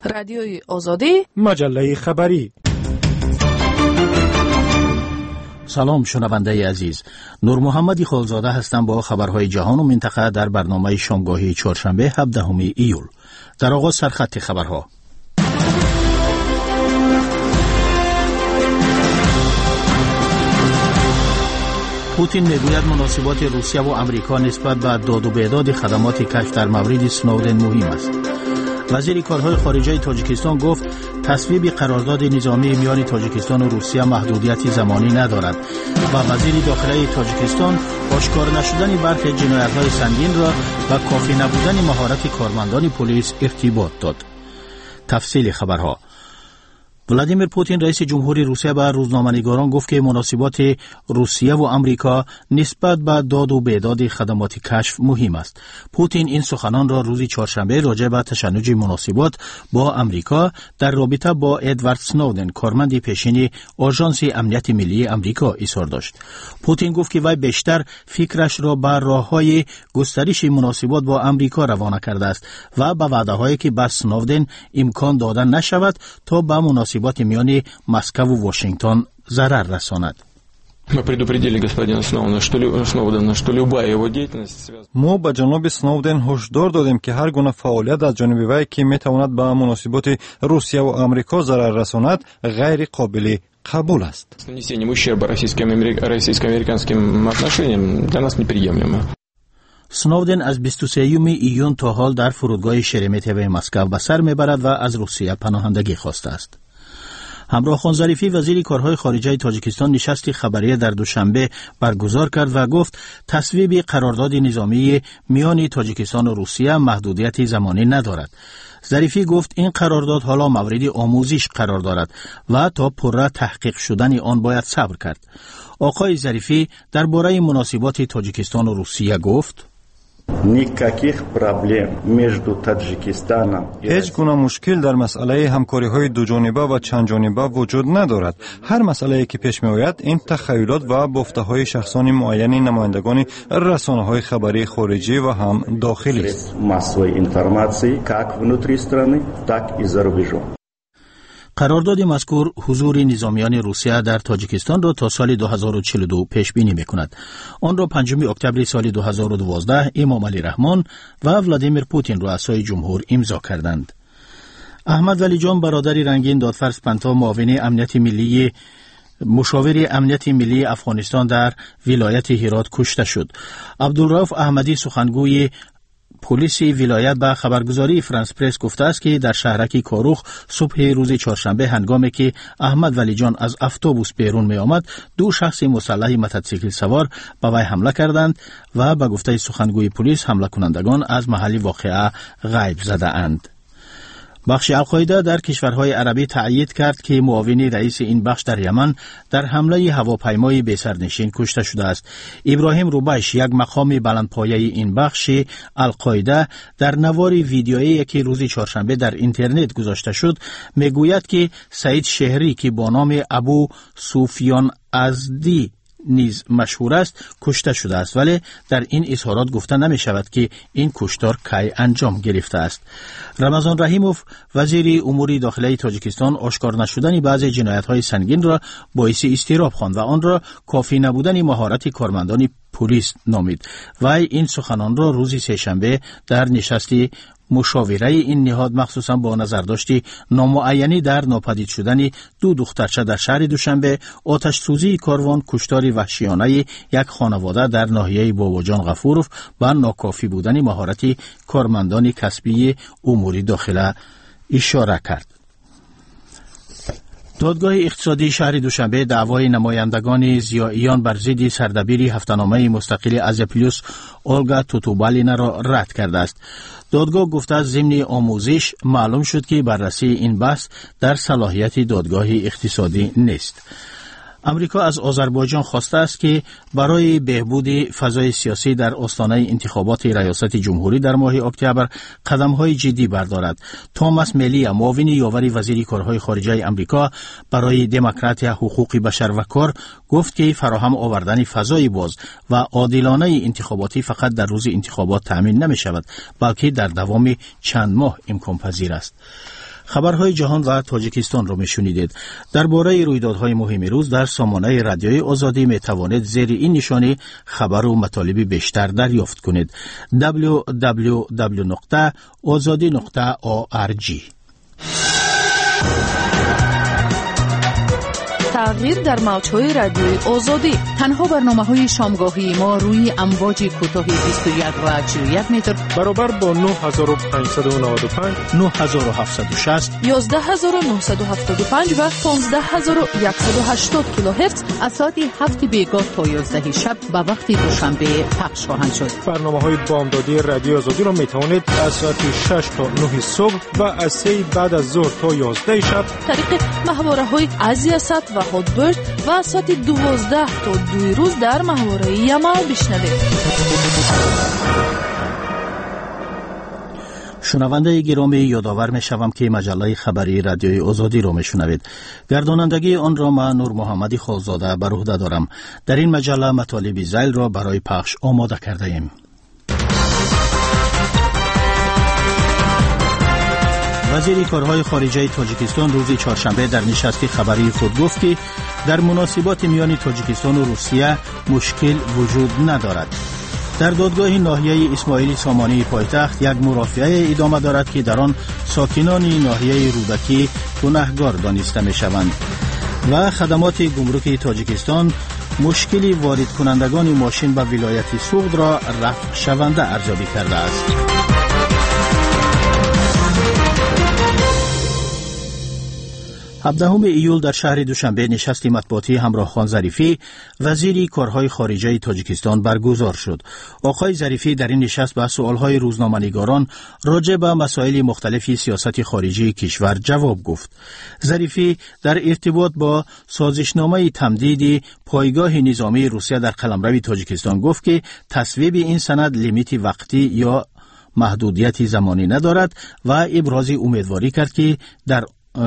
رادیوی آزادی، مجله خبری. سلام شنونده عزیز، نور محمدی خالزاده هستم با خبرهای جهان و منطقه در برنامه شامگاهی چهارشنبه 17 ایول. در آغاز سرخط خبرها. پوتین میگوید مناسبات روسیه و آمریکا نسبت به داد و بیداد خدمات کشف در مورد سنودن مهم است. وزیر کارهای خارجه تاجیکستان گفت تصویب قرارداد نظامی میان تاجیکستان و روسیه محدودیت زمانی ندارد و وزیر داخلی تاجیکستان آشکار نشدن برخی جنایت‌های سنگین را و کافی نبودن مهارت کارمندان پلیس ارتباط داد. تفصیل خبرها. ولادیمیر پوتین رئیس جمهوری روسیه به روزنامه‌نگاران گفت که مناسبات روسیه و آمریکا نسبت به داد و بیداد خدمات کشف مهم است. پوتین این سخنان را روز چهارشنبه راجع به تشنج مناسبات با آمریکا در رابطه با ادوارد سنودن، کارمند پیشین آژانس امنیت ملی آمریکا، اظهار داشت. پوتین گفت که وی بیشتر فکرش را به راه‌های گسترش مناسبات با آمریکا روانه کرده است و به وعده‌هایی که به سنودن امکان داده نشود تا به مناسبات میان مسکو و واشنگتن ضرر رساند. ما به جناب سنودن هشدار دادیم که هر گونه فعالیت از جانب وی که میتواند به مناسبات روسیه و آمریکا ضرر رساند غیر قابل قبول است. سنودن از 23 ایون تا حال در فرودگاه شرمتیو مسکو به سر میبرد و از روسیه پناهندگی خواسته است. همراه خان ظریفی وزیر کارهای خارجه تاجیکستان نشستی خبریه در دوشنبه برگزار کرد و گفت تصویب قرارداد نظامی میان تاجیکستان و روسیه محدودیت زمانی ندارد. ظریفی گفت این قرارداد حالا مورد آموزش قرار دارد و تا پره تحقیق شدن آن باید صبر کرد. آقای ظریفی درباره مناسبات تاجیکستان و روسیه گفت هیچ گونه مشکل در مسئله همکاری‌های دو جانبه و چند جانبه وجود ندارد. هر مسئله‌ای که پیش می‌آید این تخیلات و گفته‌های شخصان معین نمایندگان رسانه‌های خبری خارجی و هم داخلی است. قرارداد مذکور حضور نظامیان روسیه در تاجیکستان را تا سال 2042 پیش بینی می‌کند. آن را 5 اکتبر سال 2012 امام علی رحمان و ولادیمیر پوتین رؤسای جمهور امضا کردند. احمد ولی جان برادر رنگین دادفرز پنتا معاون امنیت ملی مشاور امنیت ملی افغانستان در ولایت هرات کشته شد. عبدالرؤف احمدی سخنگوی پلیس ولایت به خبرگزاری فرانس پرس گفته است که در شهرک کاروخ صبح روز چهارشنبه هنگامی که احمد ولی جان از اتوبوس بیرون می آمد، دو شخص مسلح موتورسیکل سوار به وی حمله کردند و به گفته سخنگوی پلیس حمله کنندگان از محل واقعه غیب زده اند. بخش القاعده در کشورهای عربی تأیید کرد که معاون رئیس این بخش در یمن در حمله هواپیمای بی‌سرنشین کشته شده است. ابراهیم روبش، یک مقام بلندپایه این بخش القاعده، در نوار ویدیویی که روز چهارشنبه در اینترنت گذاشته شد میگوید که سعید شهری که با نام ابو سفیان ازدی نیز مشهور است کشته شده است، ولی در این اظهارات گفته نمی شود که این کشتار کی انجام گرفته است. رمضان رحیموف وزیر امور داخلی تاجیکستان آشکار نشدن بعضی جنایت‌های سنگین را باعث اضطراب خواند و آن را کافی نبودن مهارت کارمندان پلیس نامید. وی این سخنان را روز سه‌شنبه در نشستی مشاوره این نهاد مخصوصا با نظرداشتی نامعینی در ناپدید شدن دو دخترچه در شهر دوشنبه، آتش سوزی کاروان، کشتار وحشیانه یک خانواده در ناحیه باباجان غفورов و ناکافی بودن مهارت کارمندان کسبی امور داخله اشاره کرد. دادگاه اقتصادی شهر دوشنبه دعوای نمایندگان ضیائیان بر ضد سردبیر هفته‌نامه مستقل از پلیس اولگا توتوبالینا را رد کرده است. دادگاه گفته ضمن آموزش معلوم شد که بررسی این بحث در صلاحیت دادگاه اقتصادی نیست. امریکا از آذربایجان خواسته است که برای بهبود فضای سیاسی در آستانه انتخابات ریاست جمهوری در ماه اکتبر قدم‌های جدی بردارد. توماس میلی، معاون یاور وزیر کارهای خارجه امریکا برای دموکراسی، حقوق بشر و کار، گفت که فراهم آوردن فضای باز و عادلانه انتخاباتی فقط در روز انتخابات تأمین نمی شود، بلکه در دوام چند ماه امکان پذیر است. خبرهای جهان و تاجیکستان را میشنیدید. درباره رویدادهای مهم روز در سامانه رادیوی آزادی می توانید زیر این نشانی خبر و مطالب بیشتر دریافت کنید. www.azadi.org. تغییر در موج‌های رادیوی آزادی. تنها برنامه‌های شامگاهی ما روی امواج کوتاه 21 و 41 متر برابر با 9595 9760 11975 و 15180 کیلوهرتز از ساعت 7 بیگاه تا 11 شب به وقت دوشنبه پخش خواهند شد. برنامه‌های بامدادی رادیو آزادی را می‌توانید از ساعت 6 تا 9 صبح و از 3 بعد از ظهر تا 11 شب طریق محوره‌های آزیاست و هاتبرد و ساعت 12 تا 2 روز در محوره یما بشنوید. شنونده گرامی، یادآور می‌شوم که مجله خبری رادیوی آزادی را می‌شنوید. گردانندگی آن را من نور محمدی خالزاده بر عهده دارم. در این مجله مطالب ذیل را برای پخش آماده کرده ایم. وزیر کارهای خارجه تاجیکستان روز چهارشنبه در نشست خبری خود گفت که در مناسبات میان تاجیکستان و روسیه مشکل وجود ندارد. در دادگاه ناحیه اسماعیلی سامانی پایتخت یک مرافعه ادامه دارد که در آن ساکنان ناحیه رودکی گناهکار دانسته می‌شوند و خدمات گمرک تاجیکستان مشکلی وارد کنندگان ماشین به ولایت سوغد را رفع شونده ارزیابی کرده است. 17 ایول در شهر دوشنبه نشست مطبوعاتی همراه خان ظریفی وزیر کارهای خارجه تاجیکستان برگزار شد. آقای ظریفی در این نشست به سوالهای روزنامه‌نگاران راجع به مسائل مختلف سیاست خارجی کشور جواب گفت. ظریفی در ارتباط با سازشنامه تمدید پایگاه نظامی روسیه در قلمرو تاجیکستان گفت که تصویب این سند لیمیت وقتی یا محدودیت زمانی ندارد و ابراز امیدواری کرد که در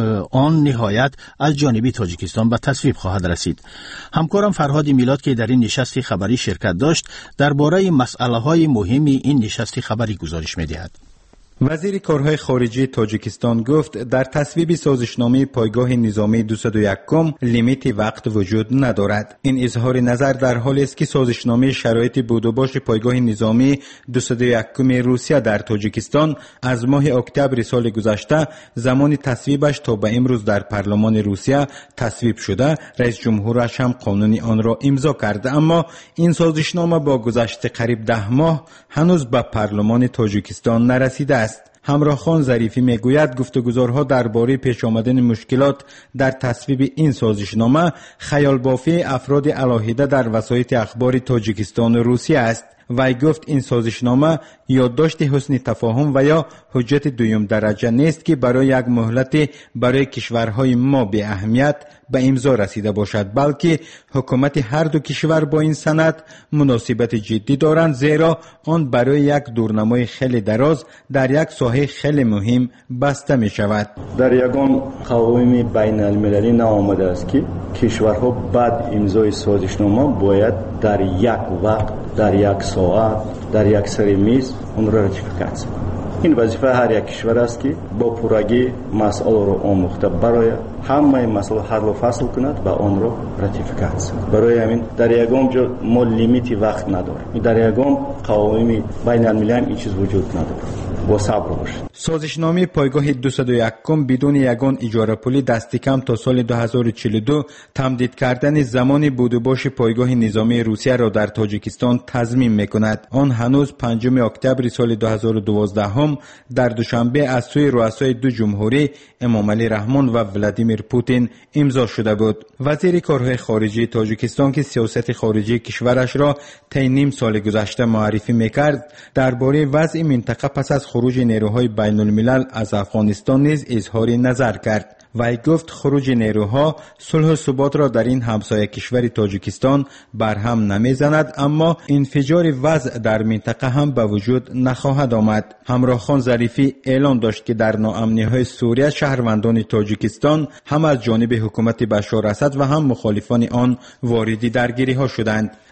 آن نهایت از جانب تاجیکستان به تصویب خواهد رسید. همکارم فرهاد میلاد که در این نشست خبری شرکت داشت درباره مسئله‌های مهم این نشست خبری گزارش می‌دهد. وزیر کارهای خارجه تاجیکستان گفت در تصویب سازشنامه پایگاه نظامی 201 لیمیت وقت وجود ندارد. این اظهار نظر در حالی است که سازشنامه شرایط بود و باش پایگاه نظامی 201 روسیه در تاجیکستان از ماه اکتبر سال گذشته زمان تصویبش تا به امروز در پارلمان روسیه تصویب شده، رئیس جمهورش هم قانون آن را امضا کرده، اما این سازشنامه با گذشت قریب 10 ماه هنوز به پارلمان تاجیکستان نرسیده است. همراه خان ظریفی میگوید گفتگوزارها درباره پیش آمدن مشکلات در تصویب این سازشنامه خیال بافی افراد علاهیده در وسایط اخبار تاجیکستان و روسیه است. وی گفت این سازشنامه یادداشت حسن تفاهم و یا حجت دویم درجه نیست که برای یک مهلت برای کشورهای ما به اهمیت به امضا رسیده باشد، بلکه حکومت هر دو کشور با این سند مناسبت جدی دارند، زیرا آن برای یک دورنمای خیلی دراز در یک ساحه خیلی مهم بسته می شود. در یگان قوانین بین المللی نآمده است که کشورها بعد امضای سازشنامه باید در یک وقت، در یک ساعت، در یک سر میز اون را راتیفیکاسیون کنند. این وظیفه هر یک کشور است که با پورگی مسائل را آموخته برای همه مسائل حل و فصل کند و آن را راتیفیکاسیون. برای همین در یگان جا ما لیمیتی وقت نداریم. در یگان قوانین بین المللی این چیز وجود نداره. با صبر باشید. سازشنامه پایگاه 201 بدون یگان اجاره پولی دست کم تا سال 2042 تمدید کردن زمان بود و باش پایگاه نظامی روسیه را در تاجیکستان تضمین میکند. آن هنوز 5 اکتبر سال 2012 هم در دوشنبه از سوی رؤسای دو جمهوری امامعلی رحمان و ولادیمیر پوتین امضا شده بود. وزیر کارهای خارجه تاجیکستان که سیاست خارجی کشورش را طی نیم سال گذشته معرفی میکرد، درباره وضع منطقه پس از خروج نیروهای بین الملل از افغانستان نیز اظهار نظر کرد. وی گفت خروج نیروها صلح و ثبات را در این همسایه کشور تاجیکستان برهم نمیزند، اما انفجار وضع در منطقه هم به وجود نخواهد آمد. همراه خان ظریفی اعلان داشت که در ناامنی‌های سوریه شهروندان تاجیکستان هم از جانب حکومت بشار اسد و هم مخالفان آن وارد درگیری‌ها شدند.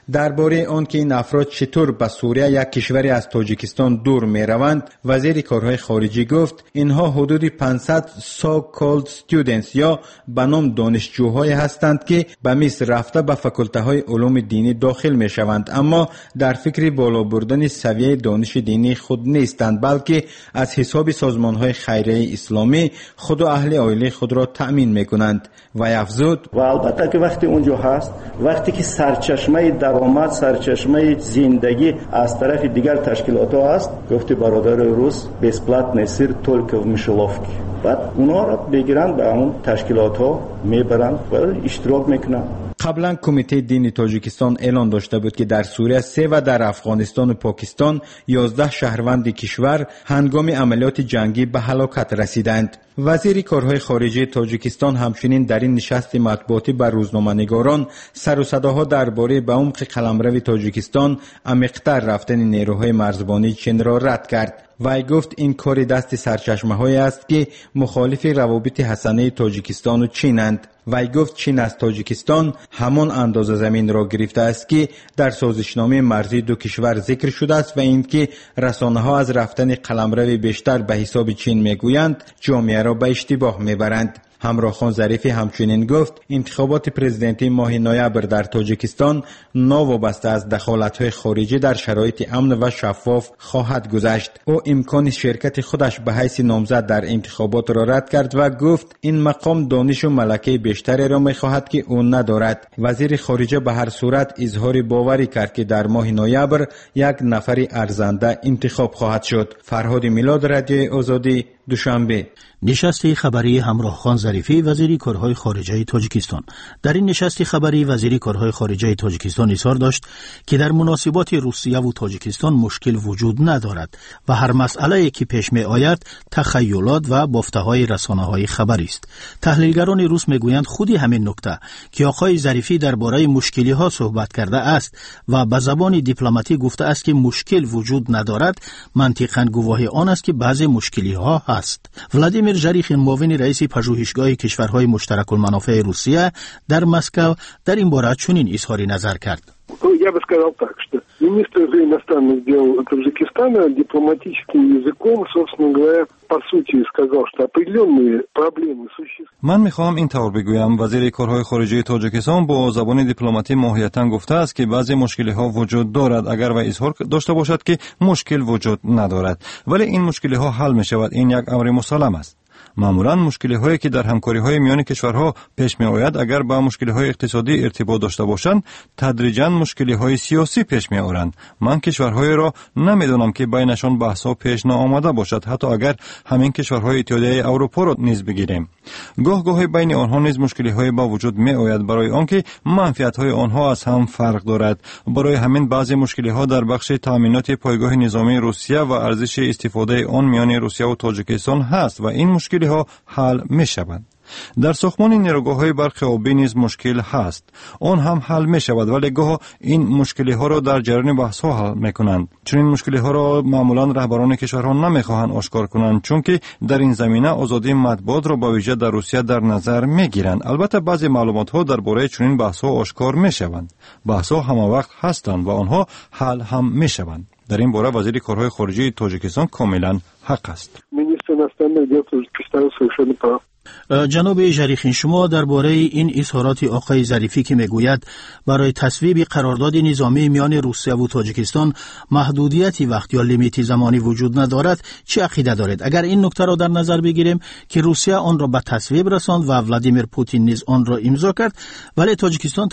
درباره آنکه این افراد چطور به سوریه، یک کشوری از تاجیکستان، دور می روند، وزیر کارهای خارجی گفت اینها حدود 500 so called students یا به نام دانشجوهای هستند که به مصر رفته به فاکولته های علوم دینی داخل می شوند، اما در فکر بالا بردن سویه دانش دینی خود نیستند، بلکه از حساب سازمان های خیریه اسلامی خود و اهل عائله خود را تأمین می کنند. و افزود و البته که وقتی اونجا هست، وقتی که سرچشمه درآمد، سرچشمه زندگی از طرف دیگر تشکیلات ها هست، گفتی برادر روس بسپلات نصیر تولک میشلوفکی، بعد اونا را بگیرن به اون تشکیلات ها میبرن و اشتراک میکنن. قبلا کمیته دینی تاجیکستان اعلان داشته بود که در سوریه 3 و در افغانستان و پاکستان 11 شهروند کشور هنگام عملیات جنگی به هلاکت رسیدند. وزیر کارهای خارجه تاجیکستان همچنین در این نشست مطبوعاتی بر روزنامه‌نگاران سر و صداها درباره به عمق قلمرو تاجیکستان عمیق‌تر رفتن نیروهای مرزبانی چین را رد کرد. وی گفت این کار دست سرچشمه‌هایی است که مخالف روابط حسنه تاجیکستان و چینند. وی گفت چین از تاجیکستان همان اندازه زمین را گرفته است که در سازشنامه مرزی دو کشور ذکر شده است و اینکه رسانه‌ها از رفتن قلمرو بیشتر به حساب چین میگویند جامعه را به اشتباه میبرند. همراهخان ظریفی همچنین گفت انتخابات پرزیدنتی ماه نوامبر در تاجیکستان ناوابسته از دخالت‌های خارجی در شرایط امن و شفاف خواهد گذشت. او امکان شرکت خودش به حیث نامزد در انتخابات را رد کرد و گفت این مقام دانش و ملکه بیشتری را می‌خواهد که او ندارد. وزیر خارجه به هر صورت اظهار باوری کرد که در ماه نوامبر یک نفر ارزنده انتخاب خواهد شد. فرهاد میلاد، رادیو آزادی، دوشنبه. نشست خبری همراهخان ظریفی، وزیر کارهای خارجه تاجیکستان. در این نشست خبری وزیر کارهای خارجه تاجیکستان اظهار داشت که در مناسبات روسیه و تاجیکستان مشکل وجود ندارد و هر مسئله که پیش می آید تخیلات و بافته‌های رسانه‌های خبری است. تحلیلگران روس میگویند خودی همین نکته که آقای ظریفی درباره مشکلی‌ها صحبت کرده است و به زبان دیپلماتی گفته است که مشکل وجود ندارد، منطقاً گواهی آن است که بعضی مشکلی‌ها هست. ولادیمیر ژریخین، معاون رئیس پژوهشگاه کشورهای مشترک المنافع روسیه در مسکو، در این باره چنین اظهار نظر کرد. Я бы сказал так, что министр иностранных дел Таджикистана дипломатическим языком, собственно говоря, по сути сказал, что определенные проблемы существуют. من میخوام این طور بگویم وزیر کارهای خارجه تاجیکستان با زبان دیپلماتی ماهیتاً گفته است که بعضی مشکل‌ها وجود دارد، اگر و اظهار داشته باشد که مشکل وجود ندارد، ولی این مشکل‌ها حل می‌شود. این یک امر مسلم است. معمولاً مشکل‌هایی که در همکاری‌های میان کشورها پیش می‌آید اگر با مشکل‌های اقتصادی ارتباط داشته باشند، تدریجاً مشکل‌های سیاسی پیش می‌آورند. من کشورهای را نمی‌دانم که بینشان بحث‌ها پیش نآمده باشد، حتی اگر همین کشورهای اتحادیه اروپا را نیز بگیریم. گاه بین آنها نیز مشکل‌های با وجود می‌آید برای آنکه منفعت‌های آنها از هم فرق دارد. برای همین بعضی مشکل‌ها در بخش تأمینات پایگاه نظامی روسیه و ارزش استفاده آن میان روسیه و تاجیکستان هست و این مشکل‌ها حل می‌شوند. در ساختمان نیروگاه‌های برق آبی نیز مشکل هست. آن هم حل می‌شود، ولی گاه این مشکل‌ها را در جریان بحث‌ها حل می‌کنند. چون این مشکل‌ها را معمولاً رهبران کشورها نمی‌خواهند آشکار کنند، چون که در این زمینه آزادی مطبوعات را با ویژه در روسیه در نظر می‌گیرند. البته بعضی معلومات‌ها درباره چنین بحث‌ها آشکار می‌شوند. بحث‌ها همه وقت هستند و آنها حل هم می‌شوند. در این باره وزیر کارهای خارجه تاجیکستان کاملاً حق است. Министр иностранных дел Таджикистана совершенно прав. جناب ژریخین، شما درباره این اظهارات آقای ظریفی که میگوید برای تصویب قرارداد نظامی میان روسیه و تاجیکستان محدودیتی وقت یا لیمیتی زمانی وجود ندارد چه عقیده دارید؟ اگر این نکته را در نظر بگیریم که روسیه آن را به تصویب رساند و ولادیمیر پوتین نیز آن را امضا کرد، ولی تاجیکستان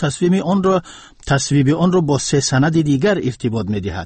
تصویب آن را با 3 سند دیگر ارتباط می‌دهد.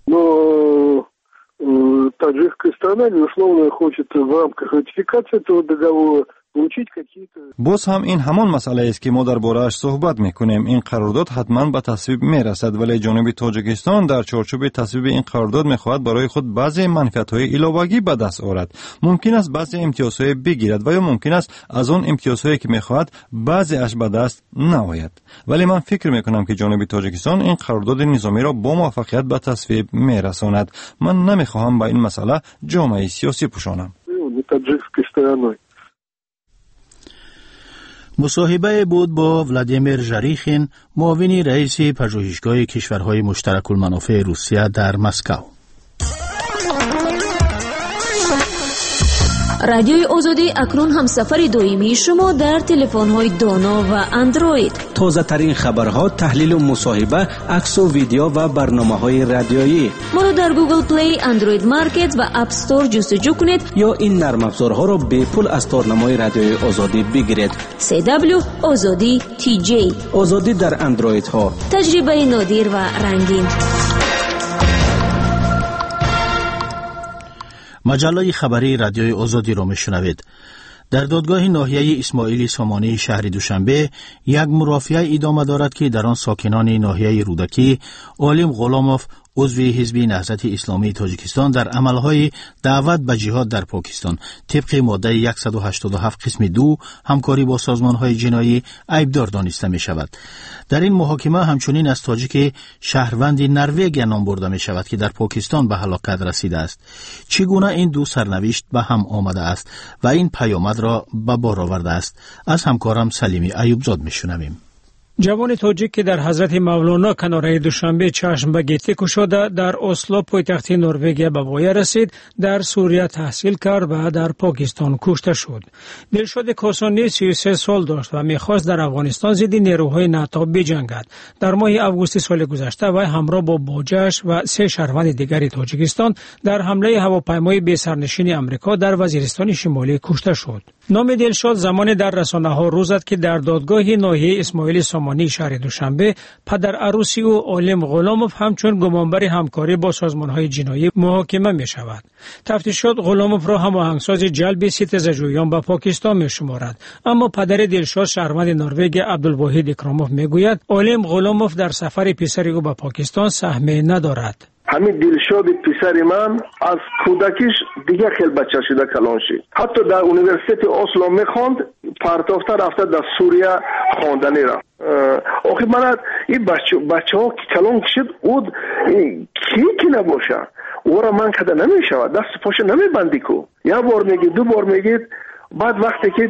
Таджикская страна, безусловно, хочет в рамках ратификации этого договора получить какие-то... باز هم این همان مسئله است که ما درباره‌اش صحبت می‌کنیم. این قرارداد حتماً به تصویب می‌رسد، ولی جانب تاجیکستان در چارچوب تصویب این قرارداد می‌خواهد برای خود بعضی منفعت‌های علاوه‌ای به دست آورد. ممکن است بعضی امتیازهای بگیرد و یا ممکن است از آن امتیازهایی که می‌خواهد بعضی‌اش به دست نآید. ولی من فکر می‌کنم که جانب تاجیکستان این قرارداد نظامی را با موفقیت به تصویب می‌رساند. من نمی‌خواهم به این مسئله جامعه سیاسی پوشانم. مصاحبه بود با ولادیمیر ژاریخین، معاون رئیس پژوهشگاه کشورهای مشترک المنافع روسیه در مسکو. رادیوی آزادی اکنون هم سفر دائمی شما در تلفن‌های دانا و اندروید. تازه ترین خبرها، تحلیل و مصاحبه، عکس و ویدیو و برنامه‌های رادیویی. ما رو در گوگل پلی، اندروید مارکت و اپ استور جستجو کنید یا این نرم افزارها رو به پول از تارنمای رادیوی آزادی بگیرید. CW آزادی TJ. آزادی در اندروید ها. تجربه نادر و رنگین. مجله خبری رادیوی آزادی را میشنوید. در دادگاه ناحیه اسماعیل سامانی شهر دوشنبه یک مرافعه ادامه دارد که در آن ساکنان ناحیه رودکی عالم غلاموف عضو حزب نهضت اسلامی تاجیکستان در عملهای دعوت به جهاد در پاکستان طبق ماده 187 قسم 2 همکاری با سازمانهای جنایی عیبدار دانسته می شود. در این محاکمه همچنین از تاجیک شهروند نروژ نام برده می شود که در پاکستان به هلاکت رسیده است. چگونه این دو سرنوشت به هم آمده است و این پیامد را به بار آورده است؟ از همکارم سلیمی ایوبزاد می شنویم. جوان تاجیک که در حضرت مولانا کناره دوشنبه چشم به گیتی کشاده در اسلو پایتخت نروژ به وای رسید، در سوریه تحصیل کرد و در پاکستان کشته شد. دلشاد کاسانی 33 سال داشت و می‌خواست در افغانستان ضد نیروهای ناتو بجنگد. در ماه آگوست سال گذشته وی همراه با بوجه‌اش و 3 شهروند دیگر تاجیکستان در حمله هواپیمای بی سرنشین آمریکا در وزیرستان شمالی کشته شد. نام دلشاد زمانی در رسانه‌ها روز زد که در دادگاه ناحیه اسماعیل سامانی شهر دوشنبه پدر عروسی او عالم غلاموف همچون گمانبر همکاری با سازمان‌های جنایی محاکمه می‌شود. تفتیشات غلاموف را هماهنگساز جلب ستیزجویان به پاکستان می‌شمارد، اما پدر دلشاد شهروند نروژ عبدالواحد اکراموف می‌گوید عالم غلاموف در سفر پسر او به پاکستان سهمی ندارد. همین دلشاد پسر من از کودکیش دیگه خیلی بچه شده کلان شد. حتی در اونیورسیت اسلو میخواند، پرتافته رفته در سوریه خواندنی رفت. آخه من این بچه ها کلان شد او کی نباشه او را من کده نمیشود، دست پاشه نمیبندی کو. یک بار میگید، 2 بار میگید، بعد وقتی که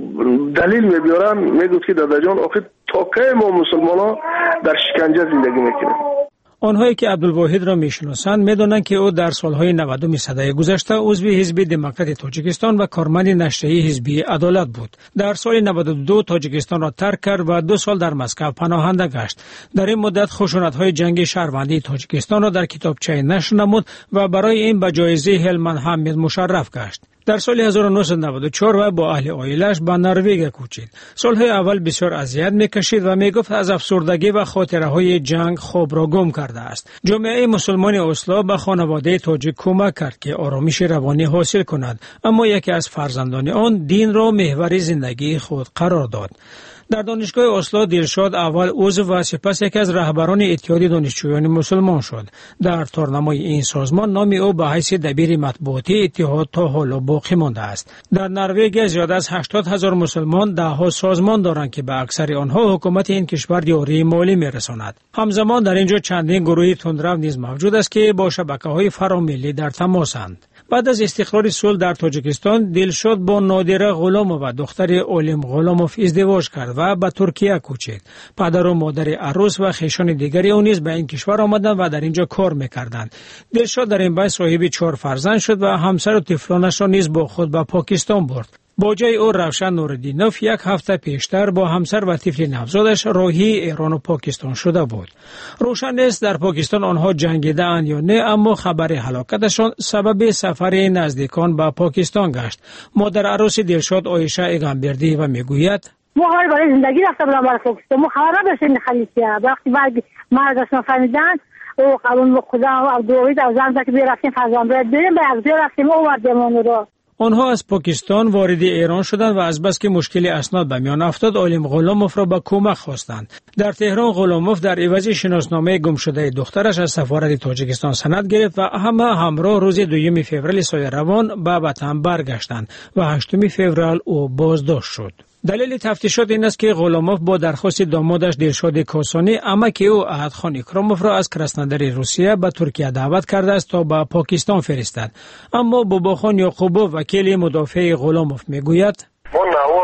دلیل میبیارن میگوید که دادا جان آخه تا کی ما مسلمان ها در شکنجه زندگی میکنیم. آنهایی که عبدالواحد را میشناسند میدانند که او در سالهای 90 سده گذشته عضو حزب دموکرات تاجیکستان و کارمند نشریه حزب عدالت بود. در سال 92 تاجیکستان را ترک کرد و 2 سال در مسکو پناهنده گشت. در این مدت خشونت‌های جنگ شهروندی تاجیکستان را در کتابچه نشر نمود و برای این به جایزه هلمن حمید مشرف گشت. در سال 1994 و با اهل عائله‌اش به نروژ کوچید. سالهای اول بسیار اذیت می‌کشید و میگفت از افسردگی و خاطره‌های جنگ خواب را گم کرده است. جامعه مسلمان اسلو به خانواده تاجیک کمک کرد که آرامش روانی حاصل کند، اما یکی از فرزندان آن دین را محور زندگی خود قرار داد. در دانشگاه اسلو دلشاد اول عضو و سپس یکی از رهبران اتحاد دانشجویان مسلمان شد. در تارنمای این سازمان نام او به حیث دبیر مطبوعاتی اتحاد تا حالا باقی مانده است. در نروژ زیاد از 80,000 مسلمان 10 سازمان دارند که به اکثر آنها حکومت این کشور یاری مالی میرساند. همزمان در اینجا چندین گروه تندرو نیز موجود است که با شبکه‌های فراملی در تماسند. بعد از استقرار صلح در تاجیکستان، دلشاد با نادره غلاموف و دختر عالم غلاموف ازدواج کرد و به ترکیه کوچید. پدر و مادر عروس و خویشان دیگری او نیز به این کشور آمدند و در اینجا کار می‌کردند. دلشاد در این بین صاحب 4 فرزند شد و همسر و طفلانش را نیز با خود به پاکستان برد. باجای او روشن نوردینوف 1 هفته پیشتر با همسر و طفل نوزادش راهی ایران و پاکستان شده بود. روشن نیست در پاکستان آنها جنگیده اند یا نه، اما خبر هلاکتشان سبب سفر نزدیکان به پاکستان گشت. مادر عروس دلشاد عایشه ایگانبردی و میگوید ما برای زندگی رفته بودم برای پاکستان، ما خبر نداشتیم خلیجه. وقتی مرگشون فهمیدن او قانون به خدا و عبدالواحد از زن که برفتیم فرزند بریم به اگزی رفتیم آوردیم اون رو. آنها از پاکستان وارد ایران شدند و از بس که مشکل اسناد به میان افتاد عالم غلاموف را به کمک خواستند. در تهران غلاموف در عوض شناسنامه گم شده دخترش از سفارت تاجیکستان سند گرفت و همراه روز 2 فوریه سال روان به وطن برگشتند و 8 فوریه او بازداشت شد. دلیل تفتیشات این است که غلاموف با درخواست دامادش دلشاد کاسانی عمک او احدخان اکراموف را از کرسنندر روسیه به ترکیه دعوت کرده است تا به پاکستان فرستد. اما باباخان یعقوبوف وکیل مدافع غلاموف میگوید ما نوار آوردیم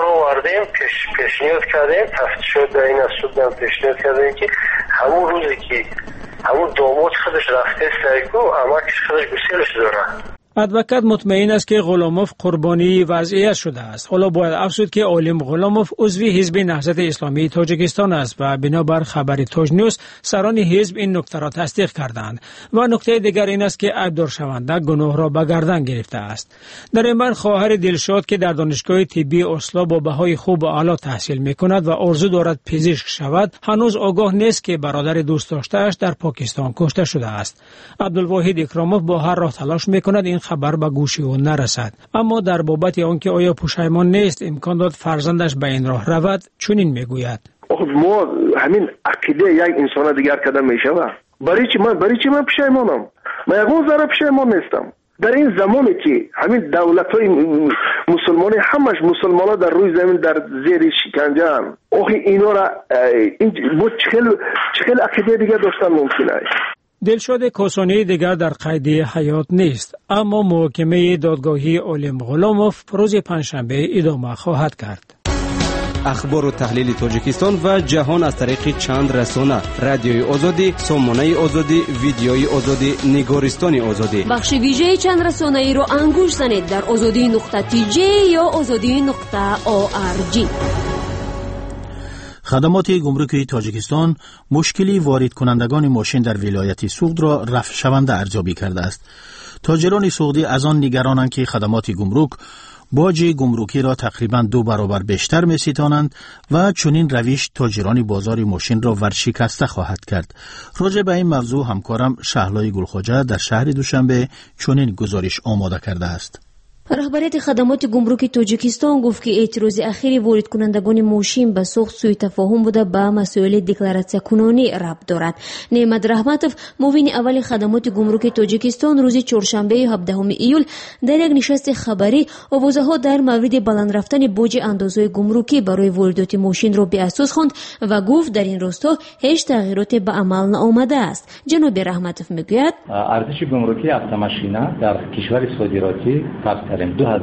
کردیم، پیشنهاد کردیم، تفتیشات در این اصول پیشنهاد کردیم که همون روزی که همون داماد خودش رفته سرکو اماکش خودش بسیارش داره. ادوکات مطمئن است که غلاموف قربانی وضعیت شده است. حالا باید افزود که عالم غلاموف عضو حزب نهضت اسلامی تاجیکستان است و بنابر خبر تاج نیوز سران حزب این نکته را تصدیق کردند. و نکته دیگر این است که عبدالله شونده گناه را به گردن گرفته است. در این بین خواهر دلشاد که در دانشگاه طبی اسلو با بهای خوب و اعلی تحصیل میکند و آرزو دارد پزشک شود، هنوز آگاه نیست که برادر دوست داشته‌اش در پاکستان کشته شده است. عبدالواحد اکراموف با هر راه تلاش میکند این خبر به گوش او نرسد، اما در بابت آنکه آیا پشیمان نیست امکان داد فرزندش به این راه رود چنین میگوید: ما همین عقیده یک انسان دیگر کده میشود. برای چی من پشیمانم؟ من یگون ذره پشیمان نیستم. در این زمانی که همین دولت‌های مسلمانی همش مسلمان‌ها در روی زمین در زیر شکنجه هم، اینا را چخیل عقیده دیگر داشتن ممکنه است. دلشاد کاسانی دیگر در قید حیات نیست، اما محاکمه دادگاهی عالم غلاموف روز پنجشنبه ادامه خواهد کرد. اخبار و تحلیل تاجیکستان و جهان از طریق چند رسانه: رادیوی آزادی، سامانه آزادی، ویدیوی آزادی، نگارستان آزادی. بخش ویژه چند رسانه ای را انگوش زنید در azadi.tj یا azadi.org. خدمات گمرکی تاجیکستان مشکلی وارد کنندگان ماشین در ولایت سوغد را رفع شونده ارزیابی کرده است. تاجران سوغدی از آن نگرانند که خدمات گمرک باج گمرکی را تقریباً 2 برابر بیشتر می‌ستانند و چنین روش تاجران بازار ماشین را ورشکسته خواهد کرد. راجع به این موضوع همکارم شهلای گلخواجه در شهر دوشنبه چنین گزارش آماده کرده است. رهبریت خدمات گمرکی تاجیکستان گفت که اعتراض اخیر وارد کنندگان ماشین به سوخت سوء تفاهم بوده به مسائل دکلاراسیون کنونی ربط دارد. نعمت رحمتوف معاون اول خدمات گمرکی تاجیکستان روز چهارشنبه 17 ایول در یک نشست خبری آوازه‌ها در مورد بلند رفتن باج اندازهای گمرکی برای واردات ماشین را به اساس خواند و گفت در این راستا هیچ تغییراتی به عمل نآمده است. جناب رحمتوف میگوید ارزش گمرکی اتوماشینا در کشور صادراتی $2000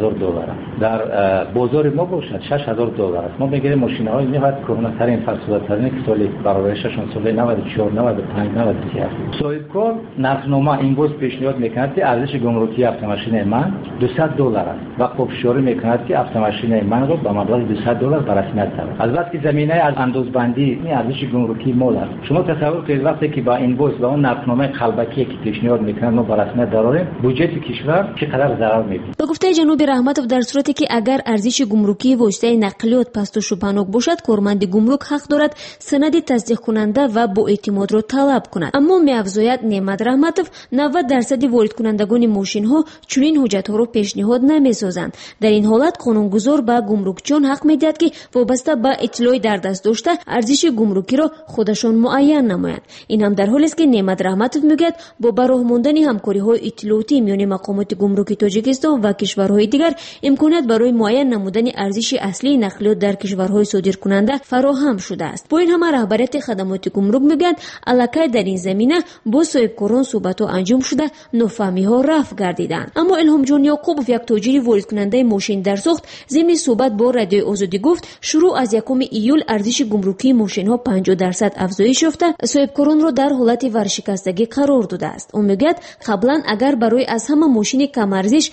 در بازار ما باشد $6000 است. ما میگیم ماشین‌های میاد کهنه‌ترین فرسوده‌ترین که سال برآوردششون سال 94 95 93 است. صاحبکار نقدنامه اینوایس پیشنهاد میکند که ارزش گمرکی اتوماشین من $200 است و پافشاری میکند که اتوماشین من را به مبلغ $200 برساند. البته که زمینه از اندازبندی این ارزش گمرکی مال است. شما تصور کنید وقتی که با اینوایس و اون نقدنامه قلبکی که پیشنهاد میکنند ما برساند داریم بودجه کشور چقدر ضرر میبینه. جناب رحمتوف در صورتی که اگر ارزش گمرکی واسطه نقلیات پست و شوپانوک باشد کارمند گمرک حق دارد سند تصدیق کننده و با اعتماد را طلب کند. اما می‌افزاید نعمت رحمتوف 90% وارد کنندگان ماشین ها چنین حجت ها را پیشنهاد نمی‌سازند. در این حالت قانونگذار به گمرکچیان حق می‌دهد که وابسته به اطلاعی در دست داشته ارزش گمرکی را خودشان معین نمایند. این هم در حالی است که نعمت رحمتوف میگوید با براه ماندن همکاری‌های اطلاعاتی میان مقامات گمرکی تاجیکستان و کشورهای دیگر امکانات برای معین نمودن ارزش اصلی نقلیات در کشورهای صادرکننده فراهم شده است. با این همه رهبریت خدمات گمرک میگوید الکی در این زمینه با صاحبکاران صحبت‌ها انجام شده نافهمی‌ها رفع گردیدند. اما الهام جان یعقوبوف یک تاجر وارد کننده ماشین در سوخت ضمن صحبت با رادیو آزادی گفت شروع از 1 ایول ارزش گمرکی ماشین‌ها 50% افزایش یافته صاحبکاران را در حالت ورشکستگی قرار داده است. او میگوید قبلا اگر برای از همه ماشین کم ارزش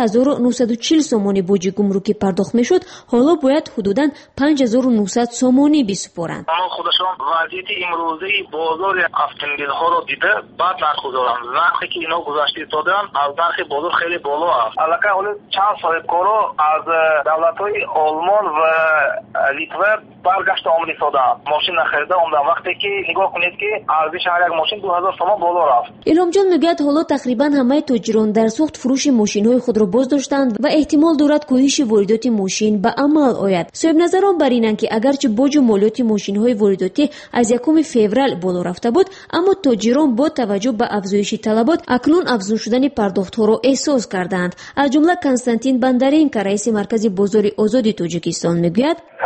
3940 سومانی باج گمرکی پرداخت میشد حالا باید حدوداً 5900 سومانی بسپارند. اما خودشان وضعیت امروزی بازار автомобил‌ها را دیده بعد نرخ گذارند. نرخی که اینا گذاشته دادن از نرخ بازار خیلی بالا است. البته حالا چند صاحبکارا از دولت‌های آلمان و لیتوا برگشت آمریکا دادن ماشین خریده اومدن. وقتی که نگاه کنید که ارزش هر یک ماشین 2000 تومان بالا رفت. الهام جان میگوید حالا تقریبا همه تاجران در سوخت فروش ماشین‌های خود را باز داشتند و احتمال دارد کاهش واردات ماشین به عمل آید. صاحب نظران بر اینند که اگرچه باج و مالیات ماشین‌های وارداتی از 1 فوریه بالا رفته بود اما تاجران با توجه به افزایش طلبات اکنون افزون شدن پرداخت‌ها را احساس کردند. از جمله کنستانتین بندرین که رئیس مرکز بازار آزادی تاجیکستان میگوید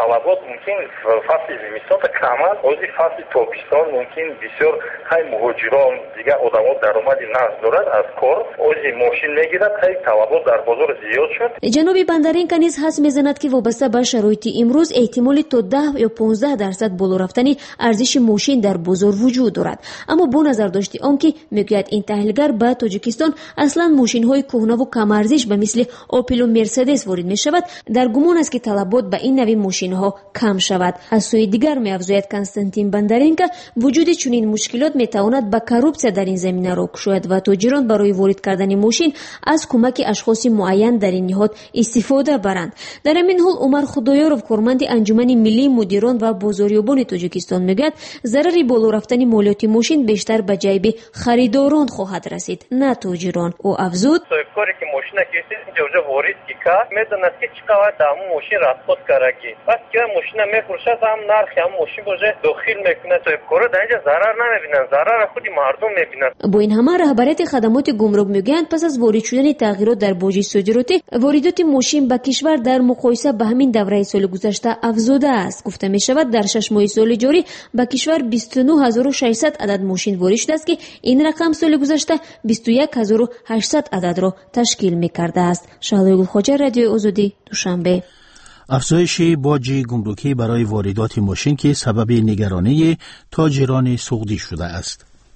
талабот мумкин фасли зимистон та каманд ози фасли тобистон мумкин бисёр ҳай муҳоҷирон дигар одамон даромади нағз дорад аз кор ози мошин мегирад ҳай талабот дар бозор зиёд шуд. ҷаноби Бандаренко низ ҳас мезанад ки вобаста ба шароити имрӯз эҳтимоли то 10 ё 15% боло рафтани арзиши мошин дар бозор вуҷуд дорад. аммо бо назар дошти он ки мегӯяд ин таҳлилгар ба Тоҷикистон аслан мошинҳои кӯҳнаву камарзиш ба мисли Opel و Mercedes ворид мешавад, дар гумон аст ки талабот ба ин нави мошинҳо кам шавад. аз сӯи дигар меафзояд Константин Бандаренко вуҷуди чунин мушкилот метавонад ба коррупсия дар ин заминаро кушояд ва тоҷирон барои ворид кардани мошин аз кӯмаки ашхоси муайян дар ин ниҳод истифода баранд. дар ҳамин ҳол Умар Худоёров, корманди анҷумани миллии мудирон ва бозорёбони Тоҷикистон мегӯяд, зарари боло рафтани молиёти мошин бештар ба ҷайби харидорон хоҳад расид, на тоҷирон. ӯ афзуд: соҳибкоре ки мошина киси ҷоҷа ворид ки кард медонад ки чӣ қават ҳамун мошин расход караги. баъд ки мошина мефурӯшад ҳам нархи ҳамун мошин боже дохил мекунад. соҳибкора дар инҷа зарар намебинанд, зарара худи мардум мебинанд. бо ин ҳама раҳбарияти хадамоти гумрук мегӯянд пас аз ворид шудани тағйирот дар боҷи содиротӣ воридоти мошин ба кишвар дар муқоиса ба ҳамин давраи соли гузашта афзода аст. гуфта мешавад дар 6 моҳи соли ҷорӣ ба кишвар 29600 адад мошин ворид шудааст ки ин рақам соли гузашта 21800 ададро ташкил мекардааст. шаҳлои Гулхоҷа, Радиои Озодӣ, Душанбе. افزایش باج گمرکی برای واردات ماشین که سبب نگرانی تاجران سوقدی شده است.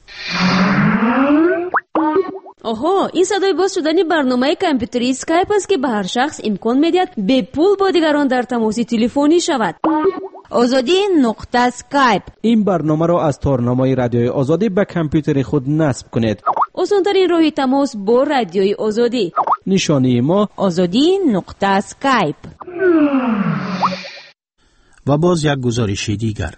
آها، این صدای باز شدن برنامه کامپیوتری اسکایپ است که به هر شخص امکان می‌دهد به پول با دیگران در تماس تلفنی شود. آزادی نقطه اسکایپ. این برنامه را از تارنمای رادیوی آزادی به کامپیوتر خود نصب کنید. آسان‌ترین راه تماس با رادیوی آزادی. نشانی ما آزادی نقطه اسکایپ. و باز یک گزارش دیگر.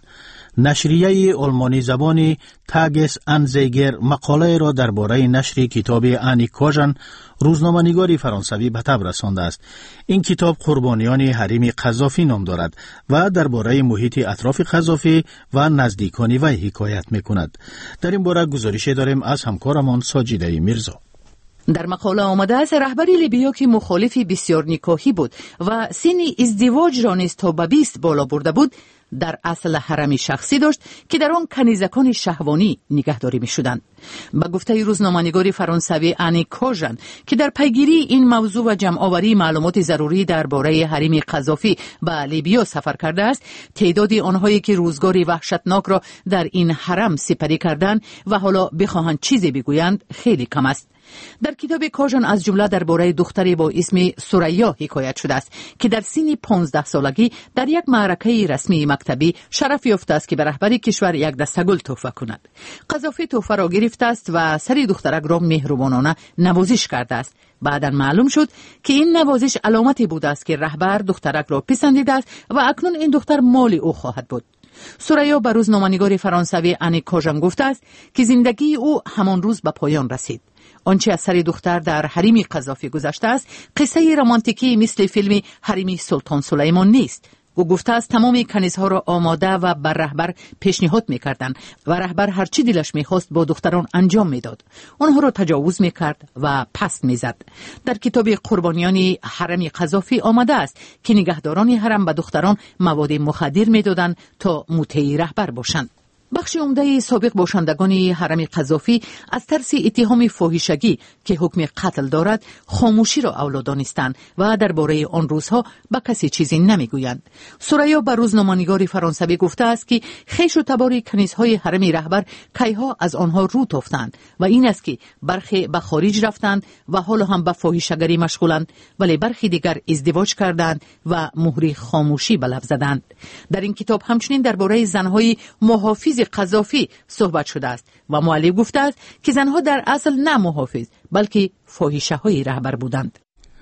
نشریه آلمانی زبان تاگس انزیگر مقاله را درباره نشر کتاب آنی کوژن روزنامه‌نگاری فرانسوی به تب رسانده است. این کتاب قربانیان حریم قذافی نام دارد و درباره محیط اطراف قذافی و نزدیکان وی حکایت می‌کند. در این باره گزارش داریم از همکارمان ساجیده میرزا. در مقاله آمده است رهبری لیبیا که مخالف بسیار نکاحی بود و سن ازدواج را نیز تا به 20 بالا برده بود، در اصل حرمی شخصی داشت که در آن کنیزکان شهوانی نگهداری می شدند. به گفته روزنامه‌نگار فرانسوی آنی کوژن که در پیگیری این موضوع و جمع‌آوری معلومات ضروری درباره حریم قذافی به لیبیا سفر کرده است، تعداد آنهایی که روزگاری وحشتناک را در این حرم سپری کردند و حالا بخواهند چیزی بگویند خیلی کم است. در کتاب کوژن از جمله درباره دختری با اسم سوریا حکایت شده است که در سن 15 سالگی در یک معرکه رسمی مکتبی شرف یافته است که به رهبر کشور یک دسته گل تحفه کند. قذافی تحفه را گرفته است و سر دخترک را مهربانانه نوازش کرده است. بعدا معلوم شد که این نوازش علامتی بوده است که رهبر دخترک را پسندیده است و اکنون این دختر مال او خواهد بود. سوریا به روزنامه‌نگار فرانسوی آنی کوژن گفته است که زندگی او همان روز به پایان رسید. آنچه از سر دختر در حریم قذافی گذشته است قصه رمانتیکی مثل فیلم حریم سلطان سلیمان نیست. او گفته است تمام کنیزها را آماده و بر رهبر پیشنهاد می‌کردند و رهبر هر چی دلش می‌خواست با دختران انجام می‌داد. آنها را تجاوز می‌کرد و پست می‌زد. در کتاب قربانیان حرم قذافی آمده است که نگهداران حرم به دختران مواد مخدر می‌دادند تا مطیع رهبر باشند. بخش عمده سابق باشندگان حرم قذافی از ترس اتهام فاحشگی که حکم قتل دارد خاموشی را اولاد دانستند و درباره آن روزها به کسی چیزی نمیگویند. سوریا به روزنامه‌نگار فرانسوی گفته است که خویش و تبار کنیزهای حرم رهبر کیها از آنها رو تافتند و این است که برخی به خارج رفتند و حالا هم به فاحشه‌گری مشغولند، ولی برخی دیگر ازدواج کردند و مهر خاموشی به لب زدند. در این کتاب همچنین درباره زنهای محافظ قذافی صحبت شده است و مؤلف گفته است که زنها در اصل نه محافظ بلکه فاحشه‌های رهبر بودند.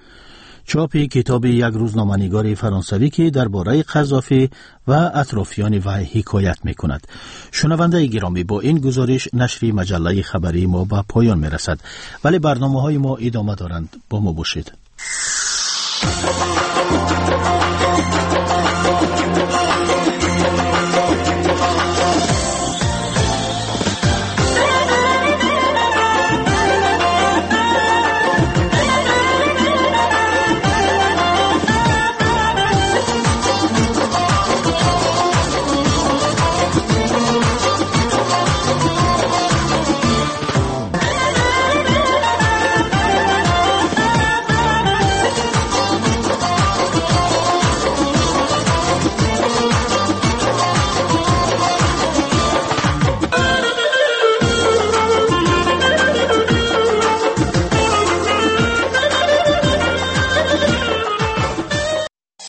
چاپ کتاب یک روزنامه‌نگار فرانسوی که درباره قذافی و اطرافیان وی حکایت می‌کند. شنونده گرامی، با این گزارش نشر مجله خبری ما به پایان می‌رسد، ولی برنامه‌های ما ادامه دارند. با ما باشید.